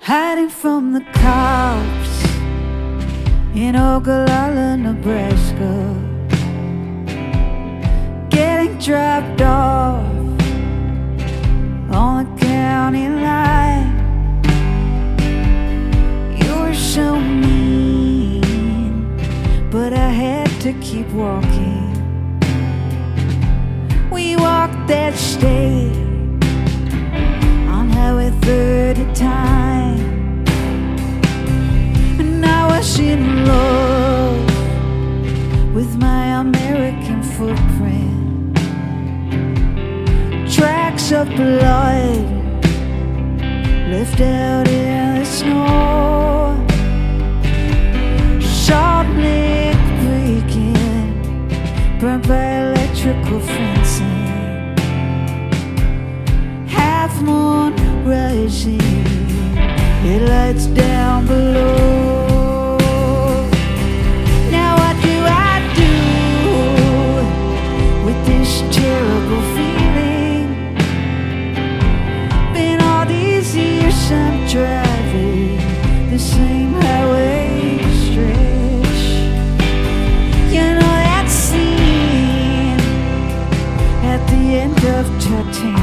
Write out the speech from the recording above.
hiding from the cops in Ogallala, Nebraska, getting dropped off on the county line. You were so mean, but I had to keep walking. We walked that state on Highway 30 time, and I was in love with my American footprint. Tracks of blood left out in the snow, salt lick breaking, burned by electrical fencing, half moon rising, headlights down below. Now what do I do with this terrible feeling? Been all these years I'm driving the same highway stretch. You know that scene at the end of Titanic,